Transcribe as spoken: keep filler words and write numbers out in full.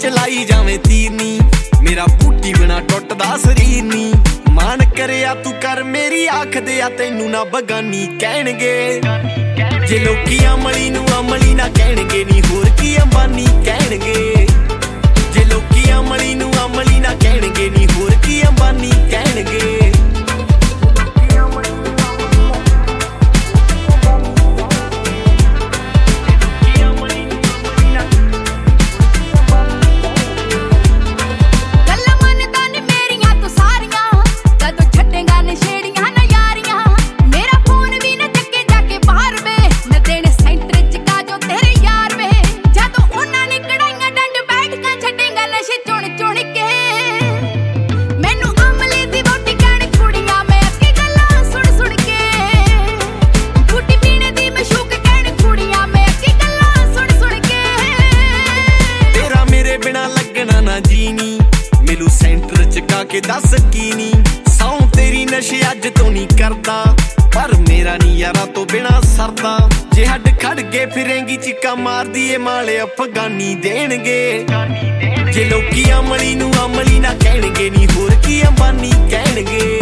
ਚਲਾਈ ਜਾਵੇਂ ਤੀਰ ਨੀ, ਮੇਰਾ ਬੂਟੀ ਬਿਨਾ ਟੁੱਟਦਾ ਸਰੀਰ ਨੀ। ਮਾਨ ਕਰਿਆ ਤੂੰ ਕਰ ਮੇਰੀ ਆਖਦੇ ਆ ਤੈਨੂੰ ਨਾ ਬਗਾਨੀ ਕਹਿਣਗੇ। ਜੇ ਲੋਕੀ ਅਮਲੀ ਨੂੰ ਅਮਲੀ ਨਾ ਕਹਿਣਗੇ ਨੀ ਹੋਰ ਕੀ ਅੰਬਾਨੀ ਕਹਿਣਗੇ। ਜੇ ਲੋਕੀ ਅਮਲੀ ਨੂੰ ਅਮਲੀ ਨਾ ਕਹਿਣਗੇ ਨੀ ਹੋਰ ਕੀ ਅੰਬਾਨੀ ਕਹਿਣਗੇ। ਜੀਨੀ ਮੈਨੂੰ ਸੈਂਟਰ ਚ ਕਾ ਕੇ ਦੱਸ ਕੀ ਨੀ, ਸੌਂ ਤੇਰੀ ਨਸ਼ੇ ਅੱਜ ਤੋਂ ਨਹੀਂ ਕਰਦਾ, ਪਰ ਮੇਰਾ ਨੀ ਯਾਰਾਂ ਤੋਂ ਬਿਨਾ ਸਰਦਾ। ਜੇ ਹੱਡ ਖੜ ਗਏ ਫਿਰੇਂਗੀ ਚੀਕਾਂ ਮਾਰਦੀ ਏ ਮਾਲੇ ਅਫਗਾਨੀ ਦੇਣਗੇ। ਜੇ ਲੋਕੀ ਅਮਲੀ ਨੂੰ ਅਮਲੀ ਨਾ ਕਹਿਣਗੇ ਨੀ ਹੋਰ ਕੀ ਅੰਬਾਨੀ ਕਹਿਣਗੇ।